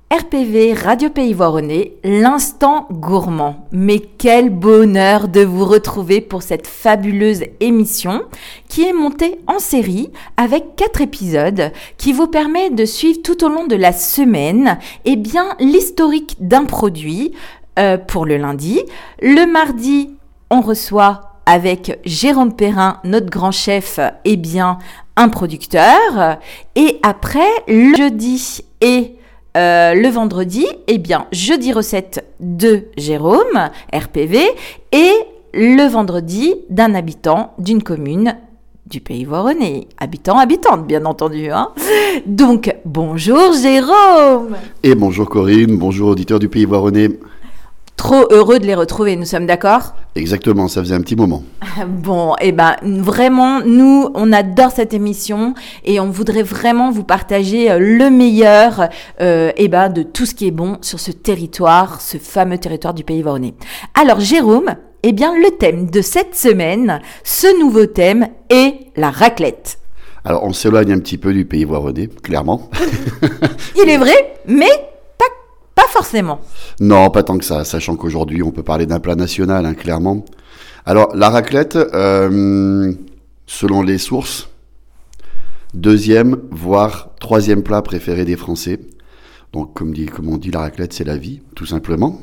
RPV, Radio Pays Voironnais, l'instant gourmand. Mais quel bonheur de vous retrouver pour cette fabuleuse émission qui est montée en série avec 4 épisodes qui vous permet de suivre tout au long de la semaine l'historique d'un produit pour le lundi. Le mardi, on reçoit avec Jérôme Perrin, notre grand chef, un producteur. Et après, le jeudi et le vendredi, jeudi recette de Jérôme, RPV, et le vendredi d'un habitant d'une commune du Pays Voironnais. Habitante, bien entendu. Donc, bonjour Jérôme. Et bonjour Corinne, bonjour auditeurs du Pays Voironnais. Trop heureux de les retrouver, nous sommes d'accord ? Exactement, ça faisait un petit moment. Bon, vraiment, nous, on adore cette émission et on voudrait vraiment vous partager le meilleur de tout ce qui est bon sur ce territoire, ce fameux territoire du Pays Voironnais. Alors Jérôme, le thème de cette semaine, ce nouveau thème est la raclette. Alors on s'éloigne un petit peu du Pays Voironnais, clairement. Il est vrai, mais pas forcément. Non, pas tant que ça, sachant qu'aujourd'hui, on peut parler d'un plat national, clairement. Alors, la raclette, selon les sources, 2e, voire 3e plat préféré des Français. Donc, comme on dit, la raclette, c'est la vie, tout simplement.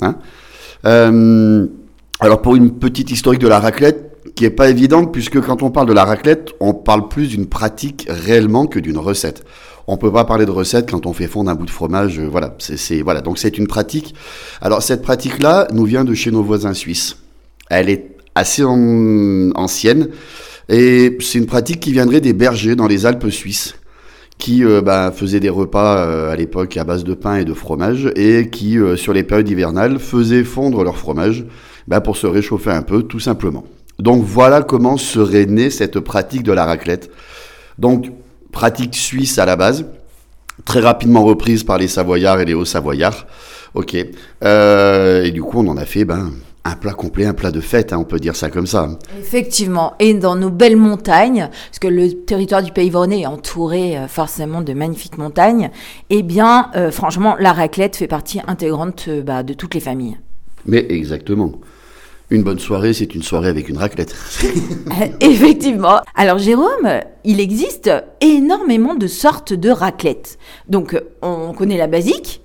Alors, pour une petite historique de la raclette, qui n'est pas évidente, puisque quand on parle de la raclette, on parle plus d'une pratique réellement que d'une recette. On peut pas parler de recette quand on fait fondre un bout de fromage, voilà. Donc c'est une pratique. Alors cette pratique-là nous vient de chez nos voisins suisses. Elle est assez ancienne et c'est une pratique qui viendrait des bergers dans les Alpes suisses qui faisaient des repas à l'époque à base de pain et de fromage et qui sur les périodes hivernales faisaient fondre leur fromage pour se réchauffer un peu tout simplement. Donc voilà comment serait née cette pratique de la raclette. Donc pratique suisse à la base, très rapidement reprise par les Savoyards et les Hauts-Savoyards. Ok. Et du coup, on en a fait un plat complet, un plat de fête, on peut dire ça comme ça. Effectivement. Et dans nos belles montagnes, parce que le territoire du Pays Voironnais est entouré forcément de magnifiques montagnes, franchement, la raclette fait partie intégrante de toutes les familles. Mais exactement. Une bonne soirée, c'est une soirée avec une raclette. Effectivement. Alors Jérôme, il existe énormément de sortes de raclettes. Donc on connaît la basique.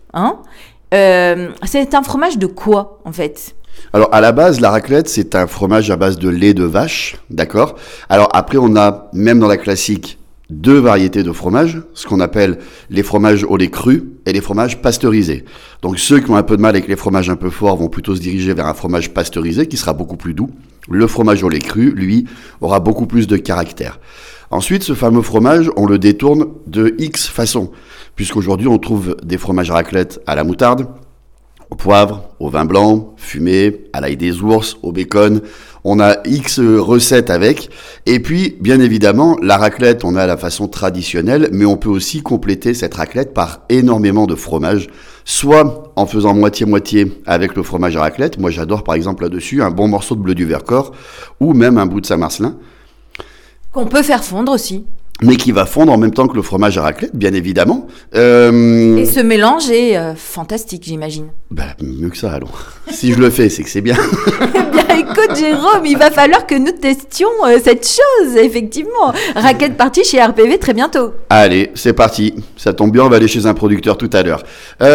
C'est un fromage de quoi en fait ? Alors à la base, la raclette, c'est un fromage à base de lait de vache, d'accord ? Alors après, on a, même dans la classique, 2 variétés de fromages, ce qu'on appelle les fromages au lait cru et les fromages pasteurisés. Donc ceux qui ont un peu de mal avec les fromages un peu forts vont plutôt se diriger vers un fromage pasteurisé qui sera beaucoup plus doux. Le fromage au lait cru, lui, aura beaucoup plus de caractère. Ensuite, ce fameux fromage, on le détourne de X façons, puisqu'aujourd'hui on trouve des fromages raclette à la moutarde, au poivre, au vin blanc, fumé, à l'ail des ours, au bacon. On a X recettes avec. Et puis, bien évidemment, la raclette, on a la façon traditionnelle, mais on peut aussi compléter cette raclette par énormément de fromage, soit en faisant moitié-moitié avec le fromage à raclette. Moi, j'adore, par exemple, là-dessus, un bon morceau de bleu du Vercors, ou même un bout de Saint-Marcelin. Qu'on peut faire fondre aussi. Mais qui va fondre en même temps que le fromage à raclette, bien évidemment. Et ce mélange est fantastique, j'imagine. Mieux que ça, alors. Si je le fais, c'est que c'est bien. Écoute, Jérôme, il va falloir que nous testions cette chose, effectivement. Raclette partie chez RPV très bientôt. Allez, c'est parti. Ça tombe bien, on va aller chez un producteur tout à l'heure.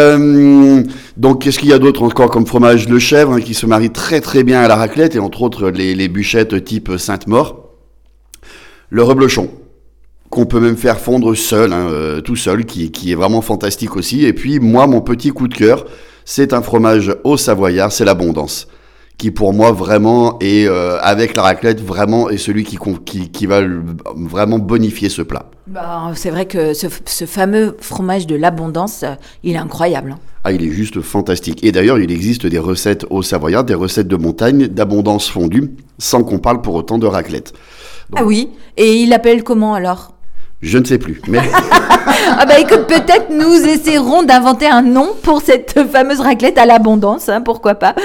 Donc, qu'est-ce qu'il y a d'autre encore comme fromage ? Le chèvre, qui se marie très très bien à la raclette, et entre autres les bûchettes type Sainte-Maure. Le reblochon, qu'on peut même faire fondre seul, tout seul, qui est vraiment fantastique aussi. Et puis, moi, mon petit coup de cœur, c'est un fromage au Savoyard, c'est l'Abondance, qui pour moi vraiment est, avec la raclette, vraiment est celui qui va vraiment bonifier ce plat. C'est vrai que ce fameux fromage de l'Abondance, il est incroyable. Il est juste fantastique. Et d'ailleurs, il existe des recettes au Savoyard, des recettes de montagne, d'Abondance fondue, sans qu'on parle pour autant de raclette. Donc, oui, et il l'appelle comment alors ? Je ne sais plus. Mais... Ah bah écoute, peut-être nous essaierons d'inventer un nom pour cette fameuse raclette à l'abondance, hein, pourquoi pas.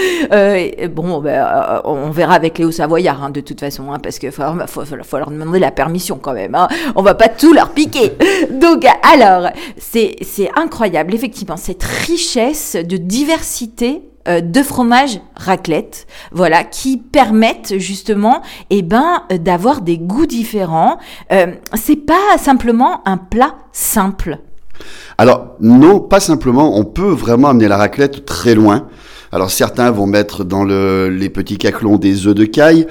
On verra avec Léo Savoyard, hein, de toute façon, hein, parce qu'il faut leur demander la permission quand même. Hein. On va pas tout leur piquer. Donc alors, c'est incroyable, effectivement, cette richesse de diversité de fromages raclette, voilà, qui permettent justement, d'avoir des goûts différents. C'est pas simplement un plat simple. Alors non, pas simplement. On peut vraiment amener la raclette très loin. Alors certains vont mettre dans les petits caclons des œufs de caille.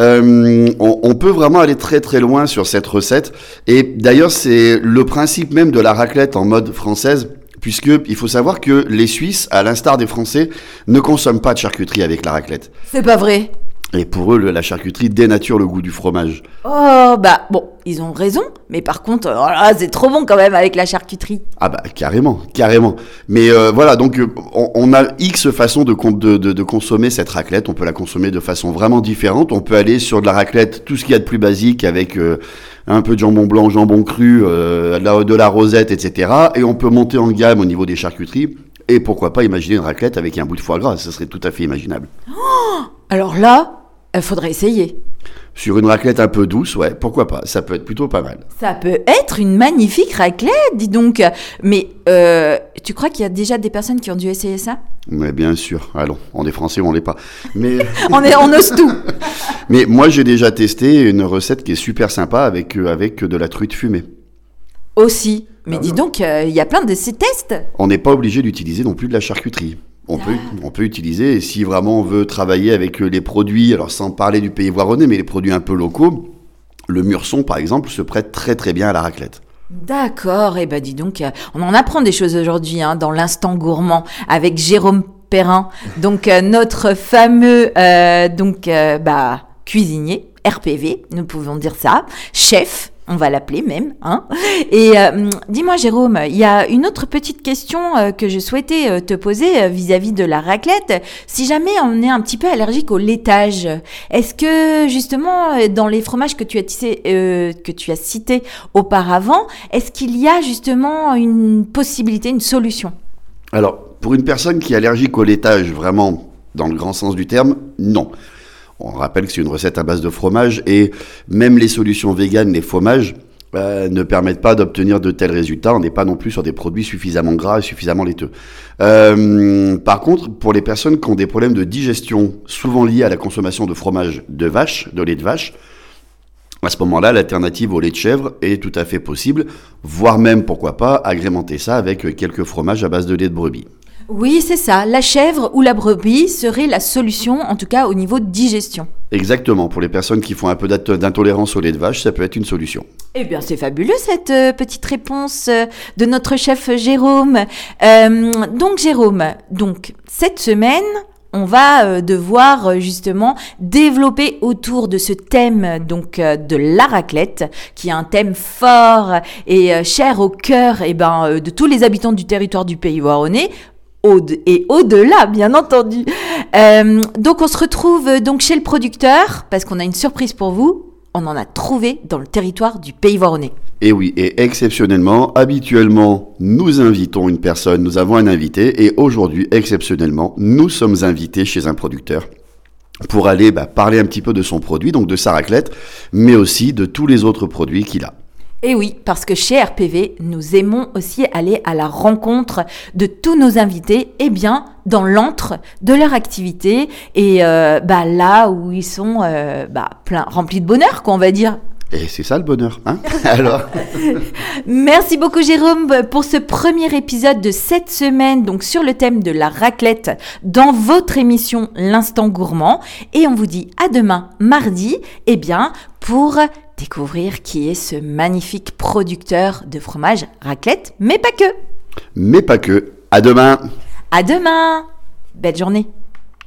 On peut vraiment aller très très loin sur cette recette. Et d'ailleurs, c'est le principe même de la raclette en mode française. Puisque il faut savoir que les Suisses, à l'instar des Français, ne consomment pas de charcuterie avec la raclette. C'est pas vrai. Et pour eux, la charcuterie dénature le goût du fromage. Oh, bah, bon, ils ont raison. Mais par contre, c'est trop bon quand même avec la charcuterie. Ah bah, carrément. Mais voilà, donc on a X façons de consommer cette raclette. On peut la consommer de façon vraiment différente. On peut aller sur de la raclette, tout ce qu'il y a de plus basique, avec un peu de jambon blanc, jambon cru, de la rosette, etc. Et on peut monter en gamme au niveau des charcuteries. Et pourquoi pas imaginer une raclette avec un bout de foie gras. Ça serait tout à fait imaginable. Oh, alors là... faudrait essayer. Sur une raclette un peu douce, ouais, pourquoi pas. Ça peut être plutôt pas mal. Ça peut être une magnifique raclette, dis donc. Mais tu crois qu'il y a déjà des personnes qui ont dû essayer ça ? Mais bien sûr. Allons, on est français ou on l'est pas. Mais on ose tout. Mais moi, j'ai déjà testé une recette qui est super sympa avec de la truite fumée. Aussi. Mais dis donc, il y a plein de ces tests. On n'est pas obligé d'utiliser non plus de la charcuterie. On peut utiliser, et si vraiment on veut travailler avec les produits, alors sans parler du pays voironnais, mais les produits un peu locaux, le mûrson par exemple se prête très très bien à la raclette. D'accord, et dis donc, on en apprend des choses aujourd'hui dans l'instant gourmand avec Jérôme Perrin, donc notre fameux cuisinier, RPV, nous pouvons dire ça, chef. On va l'appeler même, hein. Et dis-moi, Jérôme, il y a une autre petite question que je souhaitais te poser vis-à-vis de la raclette. Si jamais on est un petit peu allergique au laitage, est-ce que justement dans les fromages que tu as cités auparavant, est-ce qu'il y a justement une possibilité, une solution ? Alors, pour une personne qui est allergique au laitage, vraiment dans le grand sens du terme, non. On rappelle que c'est une recette à base de fromage et même les solutions véganes, les fromages, ne permettent pas d'obtenir de tels résultats. On n'est pas non plus sur des produits suffisamment gras et suffisamment laiteux. Par contre, pour les personnes qui ont des problèmes de digestion, souvent liés à la consommation de fromage de vache, de lait de vache, à ce moment-là, l'alternative au lait de chèvre est tout à fait possible, voire même, pourquoi pas, agrémenter ça avec quelques fromages à base de lait de brebis. Oui, c'est ça. La chèvre ou la brebis serait la solution, en tout cas au niveau de digestion. Exactement. Pour les personnes qui font un peu d'intolérance au lait de vache, ça peut être une solution. Eh bien, c'est fabuleux cette petite réponse de notre chef Jérôme. Donc, Jérôme, cette semaine, on va devoir justement développer autour de ce thème de la raclette, qui est un thème fort et cher au cœur de tous les habitants du territoire du Pays voironnais. Et au-delà, bien entendu. Donc, on se retrouve chez le producteur, parce qu'on a une surprise pour vous. On en a trouvé dans le territoire du Pays voironnais. Et oui, et exceptionnellement, habituellement, nous invitons une personne, nous avons un invité, et aujourd'hui, exceptionnellement, nous sommes invités chez un producteur pour aller parler un petit peu de son produit, donc de sa raclette, mais aussi de tous les autres produits qu'il a. Et oui, parce que chez RPV, nous aimons aussi aller à la rencontre de tous nos invités, dans l'antre de leur activité, et là où ils sont remplis de bonheur, on va dire. Et c'est ça le bonheur, hein ? Alors. Merci beaucoup Jérôme pour ce premier épisode de cette semaine, sur le thème de la raclette dans votre émission L'Instant Gourmand. Et on vous dit à demain, mardi, pour découvrir qui est ce magnifique producteur de fromage raclette, mais pas que. À demain. À demain. Belle journée.